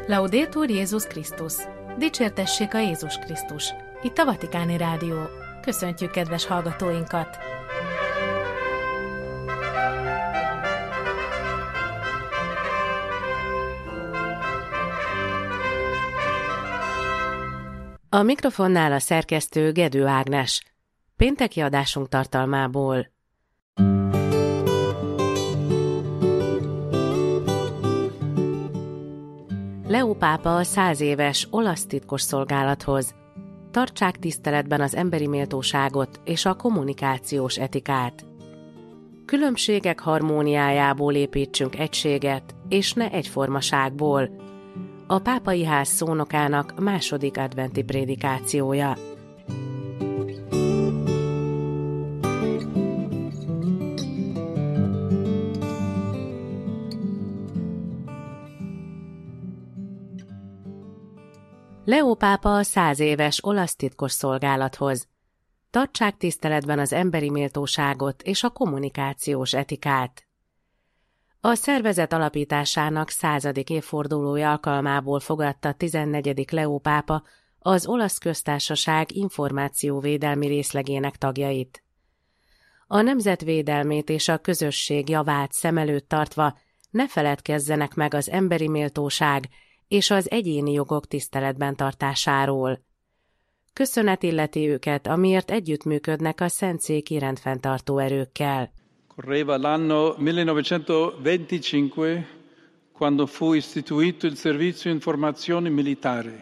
Laudetur Jézus Krisztus! Dicsértessék a Jézus Krisztus! Itt a Vatikáni Rádió. Köszöntjük kedves hallgatóinkat! A mikrofonnál a szerkesztő Gedő Ágnes. Pénteki adásunk tartalmából. Leó pápa a 100 éves olasz titkosszolgálathoz. Tartsák tiszteletben az emberi méltóságot és a kommunikációs etikát. Különbségek harmóniájából építsünk egységet, és ne egyformaságból. A pápai ház szónokának második adventi prédikációja. Leó pápa a 100 éves olasz titkosszolgálathoz. Tartsák tiszteletben az emberi méltóságot és a kommunikációs etikát. A szervezet alapításának 100. évfordulója alkalmából fogadta 14. Leó pápa az Olasz Köztársaság információvédelmi részlegének tagjait. A nemzetvédelmét és a közösség javát szem előtt tartva ne feledkezzenek meg az emberi méltóság és az egyéni jogok tiszteletben tartásáról. Köszönet illeti őket, amiért együttműködnek a szentszéki rendfenntartó erőkkel. Correva l'anno 1925, quando fu istituito il Servizio Informazioni Militari.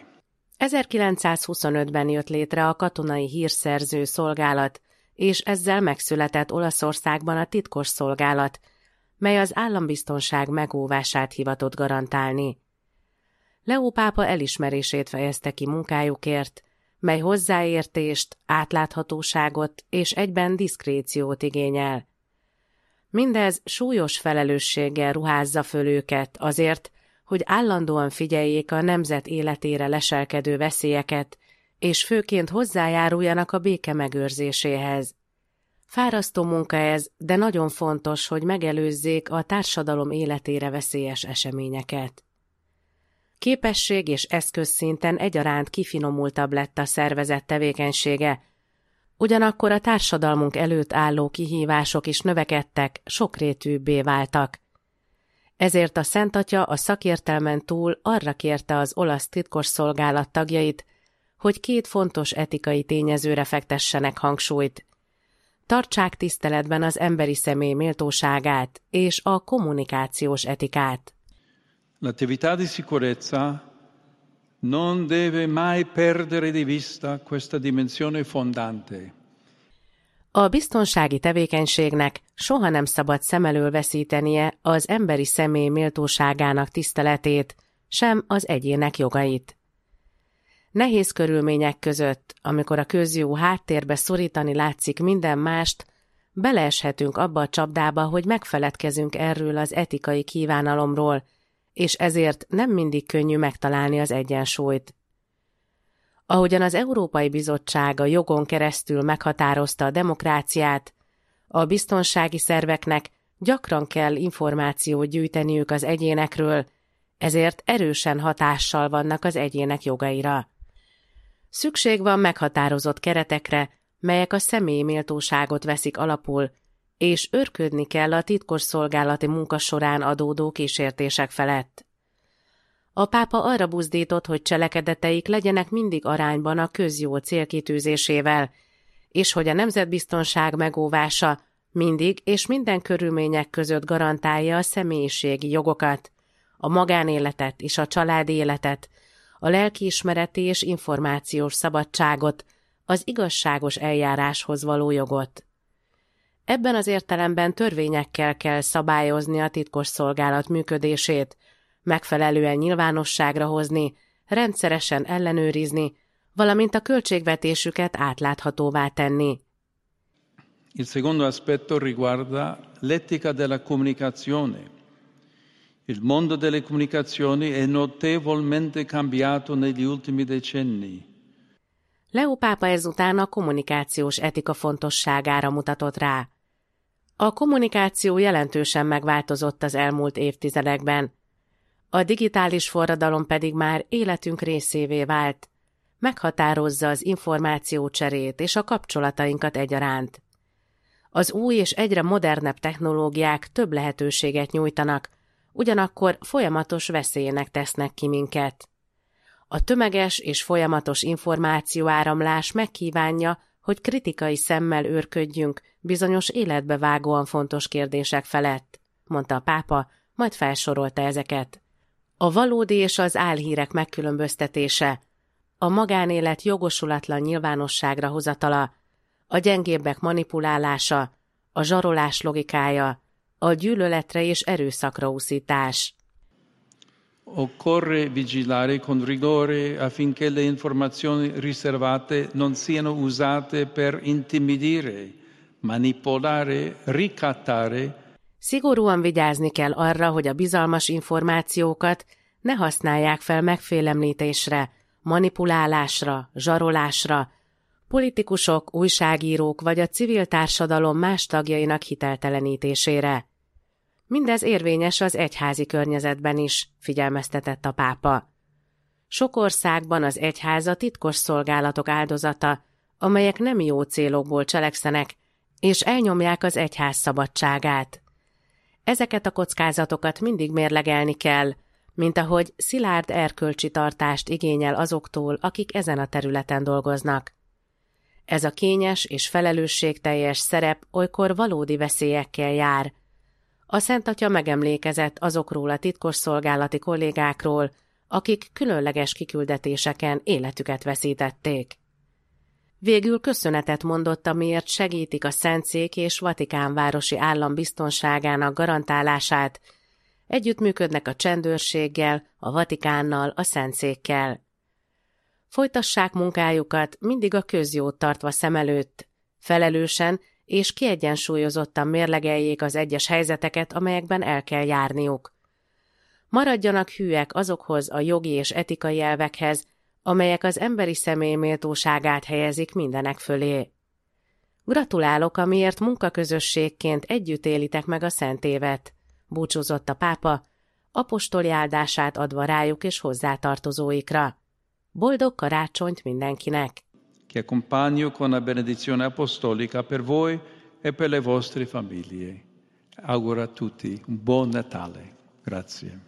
1925-ben jött létre a katonai hírszerző szolgálat, és ezzel megszületett Olaszországban a titkos szolgálat, mely az állambiztonság megóvását hivatott garantálni. Leó pápa elismerését fejezte ki munkájukért, mely hozzáértést, átláthatóságot és egyben diszkréciót igényel. Mindez súlyos felelősséggel ruházza föl őket azért, hogy állandóan figyeljék a nemzet életére leselkedő veszélyeket, és főként hozzájáruljanak a béke megőrzéséhez. Fárasztó munka ez, de nagyon fontos, hogy megelőzzék a társadalom életére veszélyes eseményeket. Képesség és eszközszinten egyaránt kifinomultabb lett a szervezet tevékenysége, ugyanakkor a társadalmunk előtt álló kihívások is növekedtek, sokrétűbbé váltak. Ezért a Szent Atya a szakértelmen túl arra kérte az olasz titkosszolgálat tagjait, hogy 2 fontos etikai tényezőre fektessenek hangsúlyt. Tartsák tiszteletben az emberi személy méltóságát és a kommunikációs etikát. L'attività di sicurezza non deve mai perdere di vista questa dimensione fondante. A biztonsági tevékenységnek soha nem szabad szem elől veszítenie az emberi személy méltóságának tiszteletét, sem az egyének jogait. Nehéz körülmények között, amikor a közjó háttérbe szorítani látszik minden mást, beleeshetünk abba a csapdába, hogy megfeledkezünk erről az etikai kívánalomról, és ezért nem mindig könnyű megtalálni az egyensúlyt. Ahogyan az Európai Bizottság a jogon keresztül meghatározta a demokráciát, a biztonsági szerveknek gyakran kell információt gyűjteniük az egyénekről, ezért erősen hatással vannak az egyének jogaira. Szükség van meghatározott keretekre, melyek a személyi méltóságot veszik alapul, és őrködni kell a titkosszolgálati munka során adódó kísértések felett. A pápa arra buzdított, hogy cselekedeteik legyenek mindig arányban a közjó célkitűzésével, és hogy a nemzetbiztonság megóvása mindig és minden körülmények között garantálja a személyiségi jogokat, a magánéletet és a családi életet, a lelkiismereti és információs szabadságot, az igazságos eljáráshoz való jogot. Ebben az értelemben törvényekkel kell szabályozni a titkosszolgálat működését, megfelelően nyilvánosságra hozni, rendszeresen ellenőrizni, valamint a költségvetésüket átláthatóvá tenni. Il secondo aspetto riguarda l'etica della comunicazione. Il mondo delle comunicazioni è notevolmente cambiato negli ultimi decenni. Leó pápa ezután a kommunikációs etika fontosságára mutatott rá. A kommunikáció jelentősen megváltozott az elmúlt évtizedekben. A digitális forradalom pedig már életünk részévé vált, meghatározza az információcserét és a kapcsolatainkat egyaránt. Az új és egyre modernebb technológiák több lehetőséget nyújtanak, ugyanakkor folyamatos veszélynek tesznek ki minket. A tömeges és folyamatos információáramlás megkívánja, hogy kritikai szemmel őrködjünk bizonyos életbevágóan fontos kérdések felett, mondta a pápa, majd felsorolta ezeket. A valódi és az álhírek megkülönböztetése, a magánélet jogosulatlan nyilvánosságra hozatala, a gyengébbek manipulálása, a zsarolás logikája, a gyűlöletre és erőszakra úszítás. Occorre vigilare con rigore affinché le informazioni riservate non siano usate per intimidire, manipolare, ricattare. Szigorúan vigyázni kell arra, hogy a bizalmas információkat ne használják fel megfélemlítésre, manipulálásra, zsarolásra, politikusok, újságírók vagy a civil társadalom más tagjainak hiteltelenítésére. Mindez érvényes az egyházi környezetben is, figyelmeztetett a pápa. Sok országban az egyház a titkos szolgálatok áldozata, amelyek nem jó célokból cselekszenek, és elnyomják az egyház szabadságát. Ezeket a kockázatokat mindig mérlegelni kell, mint ahogy szilárd erkölcsi tartást igényel azoktól, akik ezen a területen dolgoznak. Ez a kényes és felelősségteljes szerep olykor valódi veszélyekkel jár. A Szent Atya megemlékezett azokról a titkosszolgálati kollégákról, akik különleges kiküldetéseken életüket veszítették. Végül köszönetet mondott, amiért segítik a Szentszék és Vatikán városi állam biztonságának garantálását, együttműködnek a csendőrséggel, a Vatikánnal, a Szentszékkel. Folytassák munkájukat mindig a közjót tartva szem előtt, felelősen és kiegyensúlyozottan mérlegeljék az egyes helyzeteket, amelyekben el kell járniuk. Maradjanak hűek azokhoz a jogi és etikai elvekhez, amelyek az emberi személy méltóságát helyezik mindenek fölé. Gratulálok, amiért munkaközösségként együtt élitek meg a Szent Évet, búcsúzott a pápa, apostoli áldását adva rájuk és hozzátartozóikra. Boldog karácsonyt mindenkinek! Che accompagno con la benedizione apostolica per voi e per le vostre famiglie. Auguro a tutti un buon Natale. Grazie.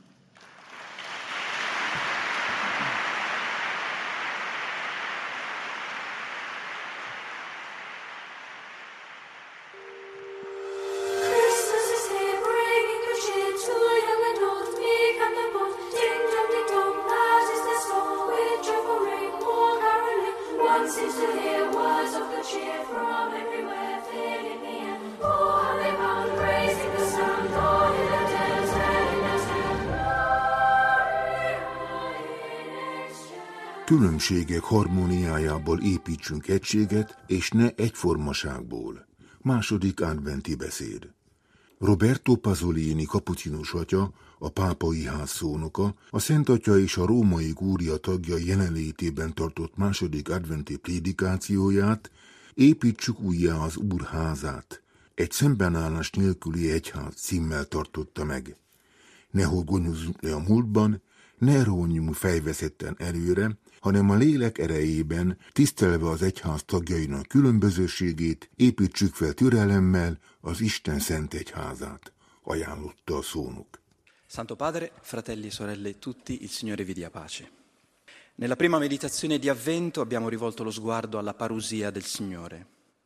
Különbségek harmóniájából építsünk egységet, és ne egyformaságból. Második adventi beszéd. Roberto Pasolini kapucinus atya, a pápai ház szónoka, a Szent Atya és a római kúria tagja jelenlétében tartott második adventi prédikációját, építsük újjá az Úr házát, egy szembenállás nélküli egyház címmel tartotta meg. Ne horgonyozzunk le a múltban, ne rónjunk fejveszetten előre, hanem a lélek erejében, tisztelve az egyház tagjainak különbözőségét, építsük fel türelemmel az Isten szent egyházát, ajánlotta a szónok. Santo Padre, fratelli e sorelle tutti, il Signore vi dia pace. Nella prima meditazione di Avvento abbiamo rivolto lo sguardo alla parousia del Signore.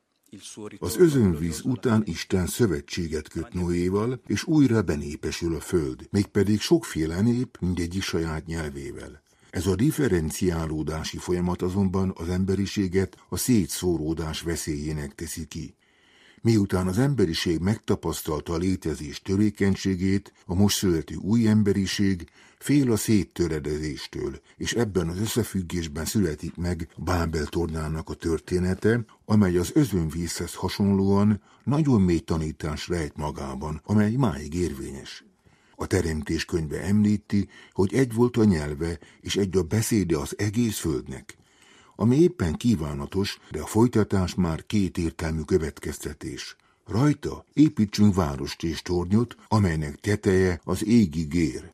Az özönvíz után Isten szövetséget köt Noéval, és újra benépesül a föld, mégpedig sokféle nép, mindegyik saját nyelvével. Ez a differenciálódási folyamat azonban az emberiséget a szétszóródás veszélyének teszi ki. Miután az emberiség megtapasztalta a létezés törékenységét, a most születő új emberiség fél a széttöredezéstől, és ebben az összefüggésben születik meg Bábel tornának a története, amely az özönvízhez hasonlóan nagyon mély tanítás rejt magában, amely máig érvényes. A Teremtés könyve említi, hogy egy volt a nyelve, és egy a beszéde az egész földnek, ami éppen kívánatos, de a folytatás már kétértelmű következtetés. Rajta építsünk várost és tornyot, amelynek teteje az égig ér.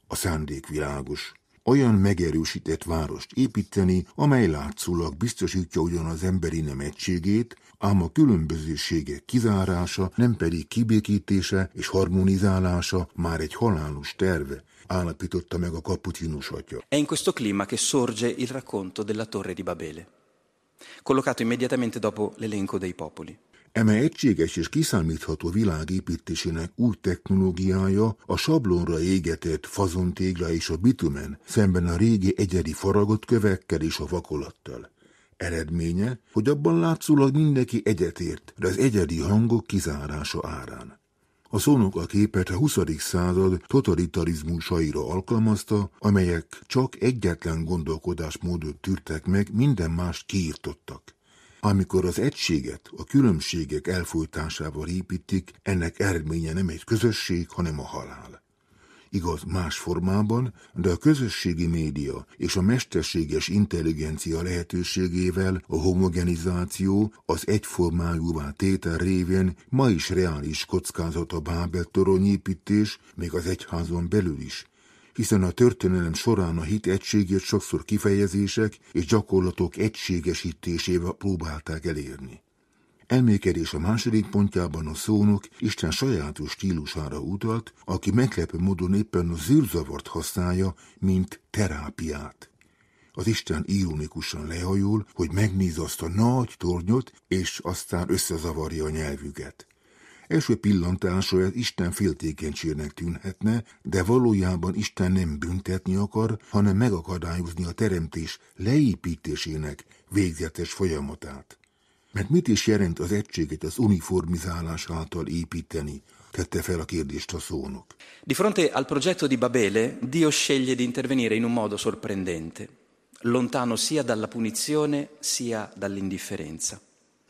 A szándék világos. Olyan megerősített várost építeni, amely látszólag biztosítja ugyan az emberi nem egységét, ám a különbözőségek kizárása, nem pedig kibékítése és harmonizálása már egy halálos terve, állapította meg a kapucinus atya. È in questo clima che sorge il racconto della Torre di Babele, collocato immediatamente dopo l'elenco dei popoli. Eme egységes és kiszámítható világ építésének új technológiája a sablonra égetett fazontégla és a bitumen szemben a régi egyedi faragott kövekkel és a vakolattal. Eredménye, hogy abban látszólag mindenki egyetért, de az egyedi hangok kizárása árán. A szónok a képet a 20. század totalitarizmusaira alkalmazta, amelyek csak egyetlen gondolkodásmódot tűrtek meg, minden mást kiirtottak. Amikor az egységet a különbségek elfojtásával építik, ennek eredménye nem egy közösség, hanem a halál. Igaz, más formában, de a közösségi média és a mesterséges intelligencia lehetőségével a homogenizáció, az egyformájúvá tétel révén ma is reális kockázat a Bábel-toronyépítés, még az egyházon belül is, hiszen a történelem során a hit egységét sokszor kifejezések és gyakorlatok egységesítésével próbálták elérni. Elmékedés a második pontjában a szónok Isten sajátos stílusára utalt, aki meglepő módon éppen a zűrzavart használja, mint terápiát. Az Isten ironikusan lehajol, hogy megnéz azt a nagy tornyot, és aztán összezavarja a nyelvüket. Első pillantásra ez Isten féltékenységnek tűnhetne, de valójában Isten nem büntetni akar, hanem megakadályozni a teremtés leépítésének végzetes folyamatát. Mert mit is jelent az egységet az uniformizálás által építeni? Tette fel a kérdést a szónok. Di fronte al progetto di Babele, Dio sceglie di intervenire in un modo sorprendente, lontano sia dalla punizione sia dall'indifferenza.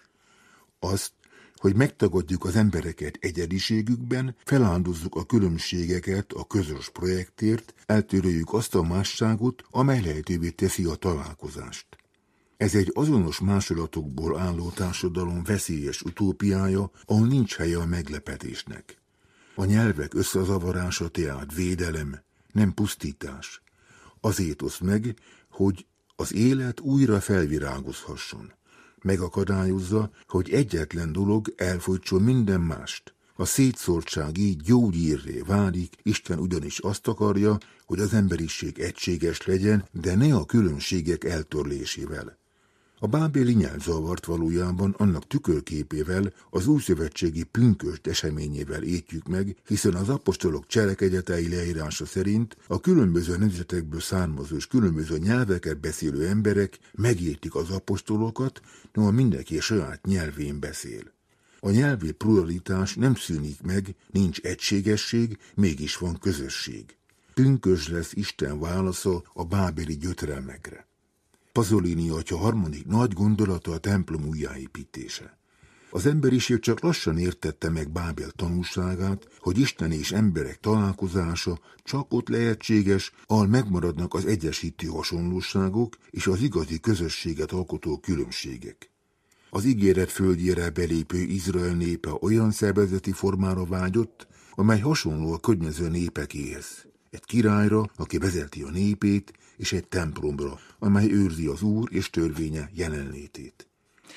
Azt, hogy megtagadjuk az embereket egyediségükben, feláldozzuk a különbségeket a közös projektért, eltöröljük azt a másságot, amely lehetővé teszi a találkozást. Ez egy azonos másolatokból álló társadalom veszélyes utópiája, ahol nincs helye a meglepetésnek. A nyelvek összezavarása tehát védelem, nem pusztítás. Azért oszd meg, hogy az élet újra felvirágozhasson. Megakadályozza, hogy egyetlen dolog elfojtson minden mást. A szétszórtság így gyógyírré válik, Isten ugyanis azt akarja, hogy az emberiség egységes legyen, de ne a különbségek eltörlésével. A bábéli nyelvzavart valójában annak tükörképével, az újszövetségi pünkösd eseményével értjük meg, hiszen az apostolok cselekedetei leírása szerint a különböző nemzetekből származó és különböző nyelveket beszélő emberek megértik az apostolokat, noha mindenki saját nyelvén beszél. A nyelvi pluralitás nem szűnik meg, nincs egységesség, mégis van közösség. Pünkösd lesz Isten válasza a bábéli gyötrelmekre. Pasolini atya harmadik nagy gondolata a templom újjáépítése. Az emberiség csak lassan értette meg Bábel tanúságát, hogy Isten és emberek találkozása csak ott lehetséges, ahol megmaradnak az egyesítő hasonlóságok és az igazi közösséget alkotó különbségek. Az ígéret földjére belépő Izrael népe olyan szervezeti formára vágyott, amely hasonló a környező népekéhez. Egy királyra, aki vezeti a népét, és egy templomra, amely őrzi az Úr és törvénye jelenlétét.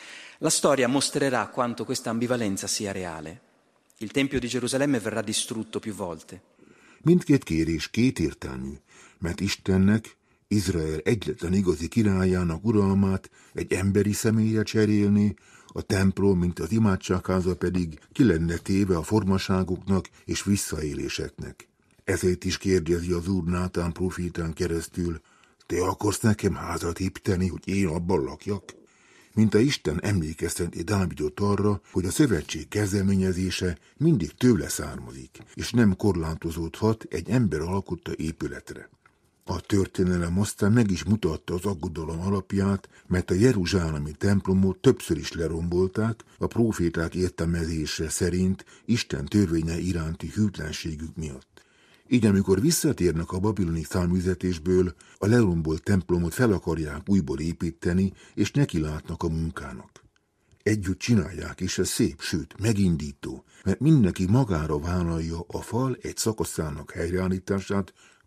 La storia mostrerà quanto questa ambivalenza sia reale. Il Tempio di Gerusalemme verrà distrutto più volte. Mindkét kérés kétértelmű, mert Istennek, Izrael egyetlen igazi királyának uralmát egy emberi személyre cserélni, a templom, mint az imádságháza pedig ki lenne téve a formaságoknak és visszaéléseknek. Ezért is kérdezi az Úr Nátán profétán keresztül, te akarsz nekem házat építeni, hogy én abban lakjak? Mint a Isten emlékezteti Dávidot arra, hogy a szövetség kezdeményezése mindig tőle származik, és nem korlátozódhat egy ember alkotta épületre. A történelem aztán meg is mutatta az aggodalom alapját, mert a jeruzsálemi templomot többször is lerombolták, a próféták értelmezése szerint Isten törvénye iránti hűtlenségük miatt. Így amikor visszatérnek a babiloni száműzetésből, a lerombolt templomot fel akarják újból építeni, és nekilátnak a munkának. Együtt csinálják, és ez szép, sőt, megindító, mert mindenki magára vállalja a fal egy szakaszának helyreállítását,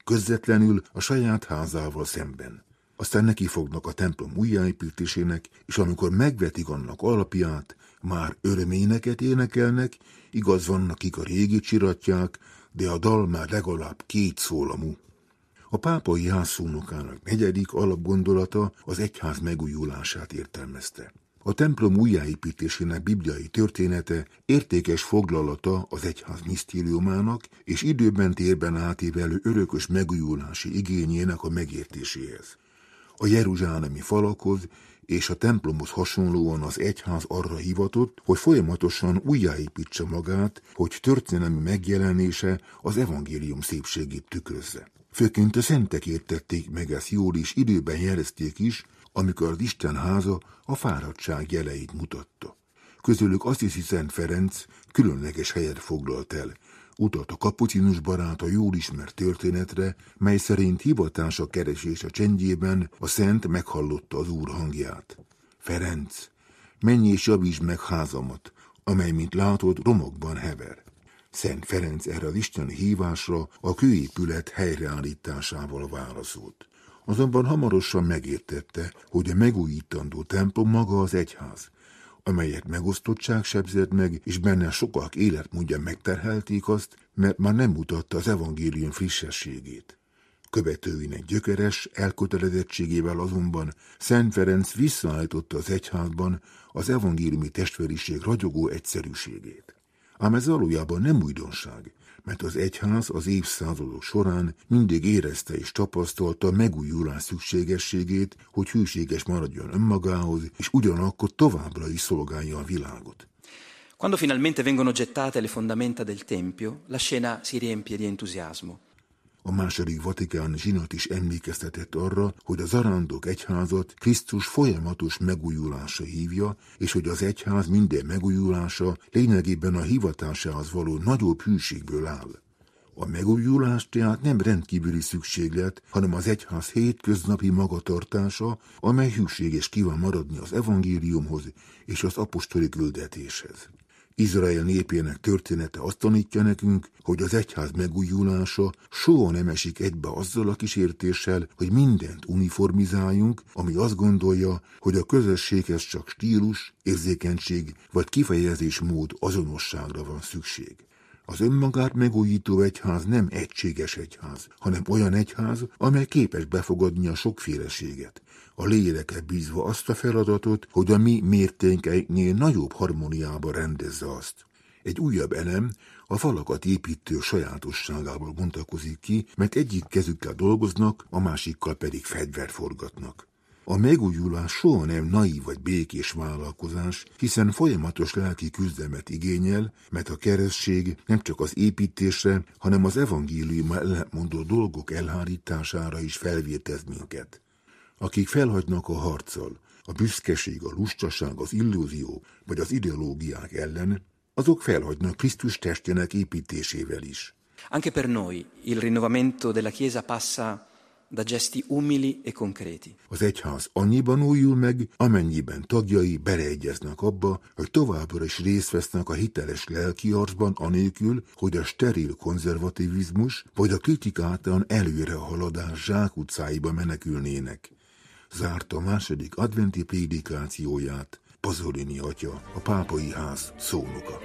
közvetlenül a saját házával szemben. Aztán neki fognak a templom újjáépítésének, és amikor megvetik annak alapját, már öröméneket énekelnek, igaz vannak, akik a régi csiratják, de a dal már legalább 2 szólamú. A pápai házszónokának 4. alapgondolata az egyház megújulását értelmezte. A templom újjáépítésének bibliai története értékes foglalata az egyház misztériumának és időben térben átívelő örökös megújulási igényének a megértéséhez. A jeruzsálemi falakhoz és a templomhoz hasonlóan az egyház arra hivatott, hogy folyamatosan újjáépítse magát, hogy történelmi megjelenése az evangélium szépségét tükrözze. Főként a szentek értették meg ezt jól, és időben jelezték is, amikor az Isten háza a fáradtság jeleit mutatta. Közülük Assisi Szent Ferenc különleges helyet foglalt el, utalt a kapucinus barát a jól ismert történetre, mely szerint hivatása keresése csendjében a szent meghallotta az Úr hangját. Ferenc, menj és javítsd meg házamat, amely, mint látod, romokban hever. Szent Ferenc erre az isteni hívásra a kőépület helyreállításával válaszolt. Azonban hamarosan megértette, hogy a megújítandó templom maga az egyház, amelyet megosztottság sebzett meg, és benne sokak életmódja megterhelték azt, mert már nem mutatta az evangélium frissességét. Követőinek gyökeres elkötelezettségével azonban Szent Ferenc visszaállította az egyházban az evangéliumi testvériség ragyogó egyszerűségét. Ám ez valójában nem újdonság, mert az egyház az évszázadok során mindig érezte és tapasztalta megújulás szükségességét, hogy hűséges maradjon önmagához, és ugyanakkor továbbra is szolgálja a világot. Quando finalmente vengono gettate le fondamenta del Tempio, la scena si riempie di entusiasmo. A második vatikáni zsinat is emlékeztetett arra, hogy az arándok egyházat Krisztus folyamatos megújulása hívja, és hogy az egyház minden megújulása lényegében a hivatásához való nagyobb hűségből áll. A megújulás tehát nem rendkívüli szükséglet, hanem az egyház hétköznapi magatartása, amely hűséges kíván maradni az evangéliumhoz és az apostoli küldetéshez. Izrael népének története azt tanítja nekünk, hogy az egyház megújulása soha nem esik egybe azzal a kísértéssel, hogy mindent uniformizáljunk, ami azt gondolja, hogy a közösséghez csak stílus, érzékenység vagy kifejezésmód azonosságra van szükség. Az önmagát megújító egyház nem egységes egyház, hanem olyan egyház, amely képes befogadni a sokféleséget. A lélekre bízva azt a feladatot, hogy a mi mértékeinknél nagyobb harmóniába rendezze azt. Egy újabb elem a falakat építő sajátosságából bontakozik ki, mert egyik kezükkel dolgoznak, a másikkal pedig fegyvert forgatnak. A megújulás soha nem naív vagy békés vállalkozás, hiszen folyamatos lelki küzdelmet igényel, mert a keresztség nem csak az építésre, hanem az evangéliummal ellentmondó dolgok elhárítására is felvértez minket. Akik felhagynak a harccal, a büszkeség, a lustaság, az illúzió vagy az ideológiák ellen, azok felhagynak Krisztus testének építésével is. Anche per noi il rinnovamento della Chiesa passa da gesti umili e concreti. Az egyház annyiban újul meg, amennyiben tagjai beleegyeznek abba, hogy továbbra is részt vesznek a hiteles lelkiarcban anélkül, hogy a steril konzervativizmus vagy a kritikátlan előrehaladás zsákutcáiba menekülnének. Zárta a második adventi prédikációját Pasolini atya, a pápai ház szónoka.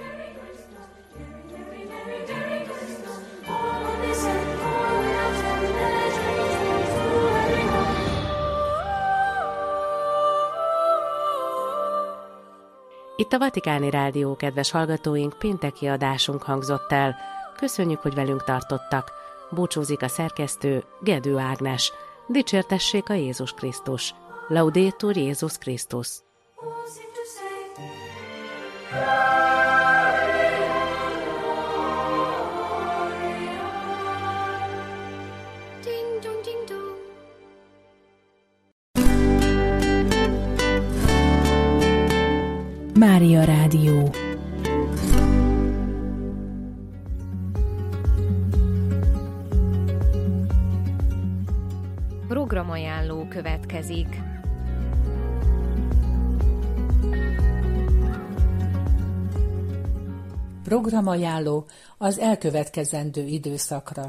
Itt a Vatikáni Rádió, kedves hallgatóink, pénteki adásunk hangzott el. Köszönjük, hogy velünk tartottak. Búcsúzik a szerkesztő, Gedő Ágnes. Dicsértessék a Jézus Krisztus. Laudetur Jézus Krisztus. Mária Rádió. Programajánló következik. Programajánló az elkövetkezendő időszakra.